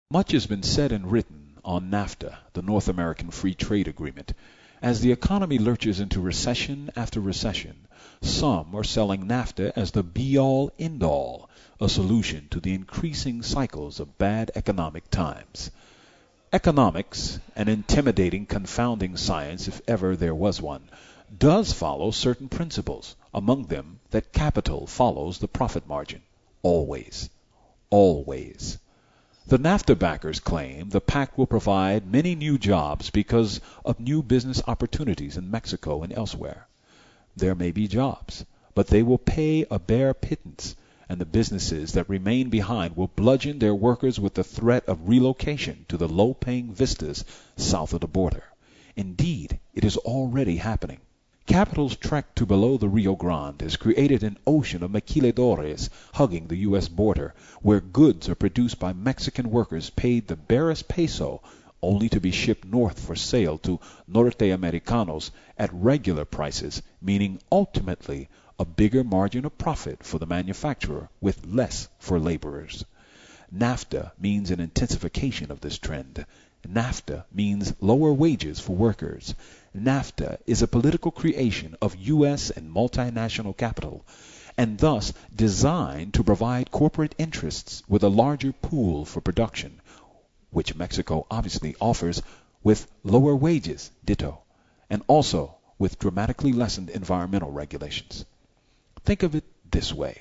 Much has been said and written on NAFTA, the North American Free Trade Agreement. As the economy lurches into recession after recession, some are selling NAFTA as the be-all, end-all, a solution to the increasing cycles of bad economic times. Economics, an intimidating, confounding science if ever there was one, does follow certain principles, among them that capital follows the profit margin. Always. Always. The NAFTA backers claim the pact will provide many new jobs because of new business opportunities in Mexico and elsewhere. There may be jobs, but they will pay a bare pittance, and the businesses that remain behind will bludgeon their workers with the threat of relocation to the low-paying vistas south of the border. Indeed, it is already happening. Capital's trek to below the Rio Grande has created an ocean of maquiladores hugging the U.S. border, where goods are produced by Mexican workers paid the barest peso, only to be shipped north for sale to Norteamericanos at regular prices, meaning ultimately a bigger margin of profit for the manufacturer with less for laborers. NAFTA means an intensification of this trend. NAFTA means lower wages for workers. NAFTA is a political creation of U.S. and multinational capital, and thus designed to provide corporate interests with a larger pool for production, which Mexico obviously offers, with lower wages, ditto, and also with dramatically lessened environmental regulations. Think of it this way.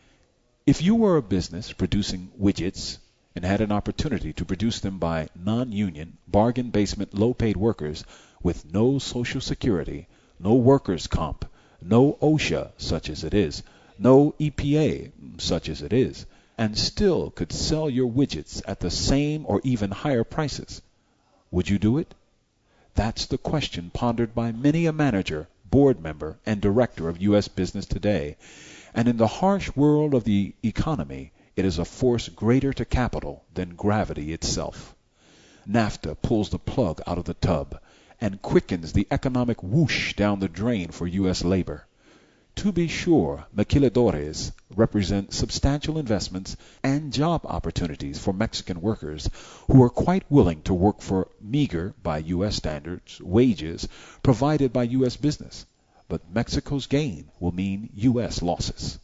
If you were a business producing widgets and had an opportunity to produce them by non-union, bargain basement, low-paid workers with no Social Security, no workers' comp, no OSHA, such as it is, no EPA, such as it is, and still could sell your widgets at the same or even higher prices, would you do it? That's the question pondered by many a manager, board member, and director of U.S. business today. And in the harsh world of the economy, it is a force greater to capital than gravity itself. NAFTA pulls the plug out of the tub and quickens the economic whoosh down the drain for U.S. labor. To be sure, maquiladores represent substantial investments and job opportunities for Mexican workers who are quite willing to work for meager, by U.S. standards, wages provided by U.S. business. But Mexico's gain will mean U.S. losses.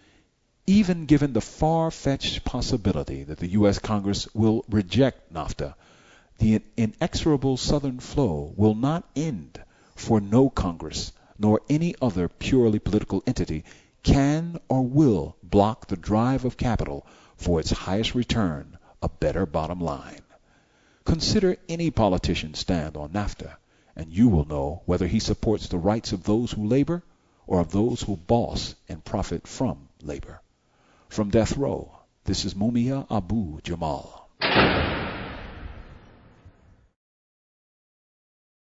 Even given the far-fetched possibility that the U.S. Congress will reject NAFTA, the inexorable Southern flow will not end, for no Congress nor any other purely political entity can or will block the drive of capital for its highest return, a better bottom line. Consider any politician's stand on NAFTA, and you will know whether he supports the rights of those who labor or of those who boss and profit from labor. From death row, this is Mumia Abu Jamal.